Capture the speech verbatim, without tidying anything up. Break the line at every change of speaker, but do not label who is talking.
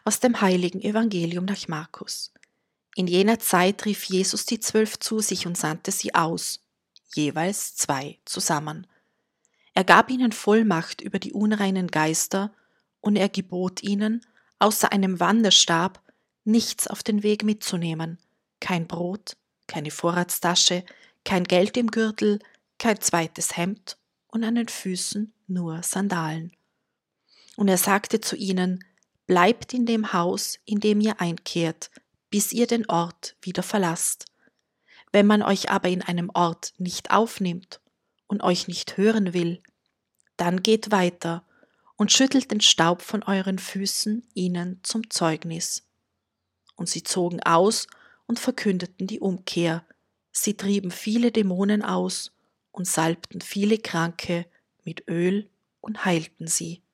Aus dem heiligen Evangelium nach Markus. In jener Zeit rief Jesus die Zwölf zu sich und sandte sie aus, jeweils zwei zusammen. Er gab ihnen Vollmacht über die unreinen Geister und er gebot ihnen, außer einem Wanderstab nichts auf den Weg mitzunehmen, kein Brot, keine Vorratstasche, kein Geld im Gürtel, kein zweites Hemd und an den Füßen nur Sandalen. Und er sagte zu ihnen: Bleibt in dem Haus, in dem ihr einkehrt, bis ihr den Ort wieder verlasst. Wenn man euch aber in einem Ort nicht aufnimmt und euch nicht hören will, dann geht weiter und schüttelt den Staub von euren Füßen ihnen zum Zeugnis. Und sie zogen aus und verkündeten die Umkehr. Sie trieben viele Dämonen aus und salbten viele Kranke mit Öl und heilten sie.